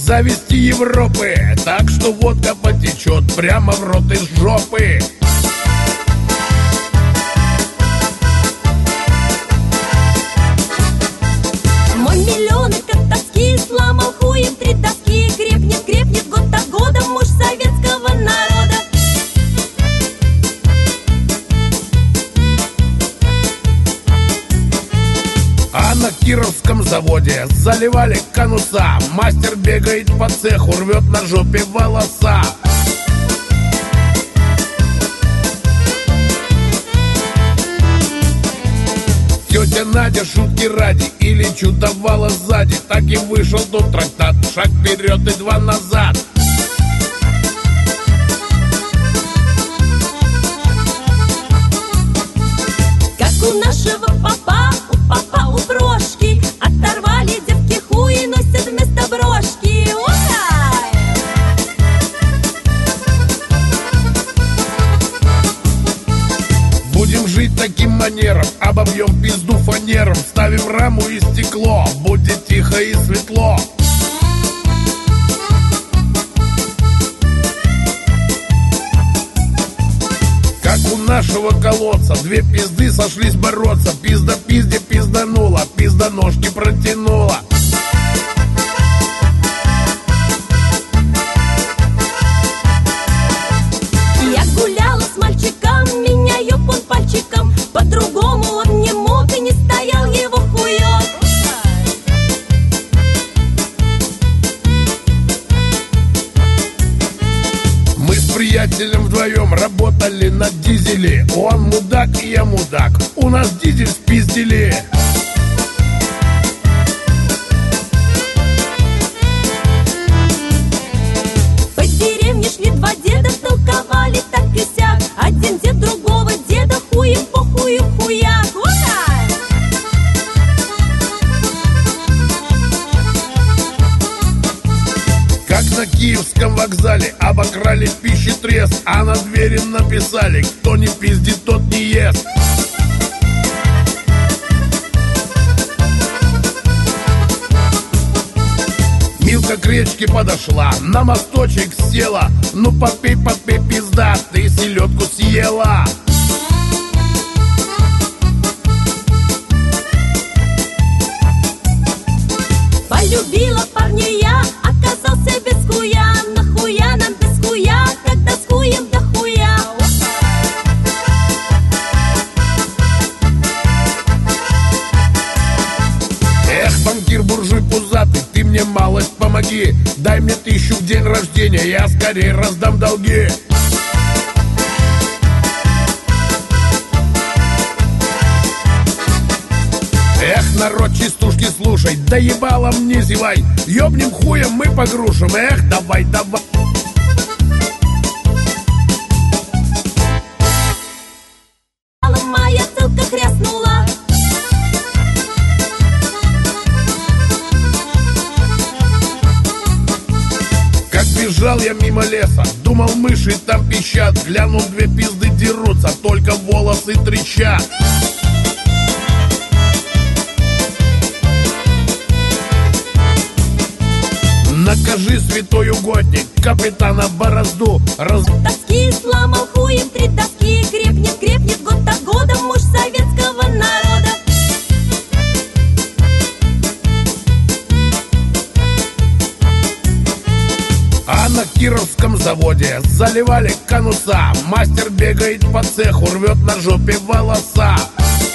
завести Европы, так что водка потечет прямо в рот из жопы. Мой миллионы как тоски сломал хуем 3 доски. Крепнет, крепнет год от года муж советского народа. А на Кировском заводе заливали конуса. Мастер бегает по цеху, рвет на жопе волоса. Тетя Надя, шутки ради, или чудовала сзади. Так и вышел тот трактат, шаг вперед и 2 назад. Как у нашего папа, у брошки оторвали девки хуи, носят вместо брошки. Ура! Будем жить таким манером, обобьем пизду фанером. Ставим раму и стекло, будет тихо и светло. Как у нашего колодца 2 пизды сошлись бороться. Пизда пизде пизданула, пизда ножки протянула. Я гуляла с мальчиком, меня ёб он пальчиком. По-другому он не мог и не стоял его хуёк. Мы с приятелем вдвоем работали на дизеле. Он мудак и я мудак, у нас дизель спиздили. По деревне шли 2 деда, толковали так и сяк. Один дед другого деда хуем по хую хуяк. Ура! Как на Киевском вокзале обокрали пищетрез, а на двери написали: кто не пиздит, тот не ест. Милка к речке подошла, на мосточек села. Ну попей, попей, пизда, ты селедку съела. Полюбила парня я, оказался без хуя. Нахуя нам без хуя, когда с хуем до хуя. Эх, банкир буржуй пузатый, ты мне малость помоги. Дай мне 1000 в день рождения, я скорее раздам долги. Эх, народ, частушки слушай, да ебалом не зевай. Ёбнем хуем мы по грушам, эх, давай, давай. Моя целка хряснула. Как бежал я мимо леса, думал, мыши там пищат. Глянул, 2 пизды дерутся, только волосы трещат. Накажи, святой угодник, капитана Борозду. Тоски сломал хуем 3 доски. Крепнет, крепнет год от года муж советского народа. А на Кировском заводе заливали конуса. Мастер бегает по цеху, рвет на жопе волоса.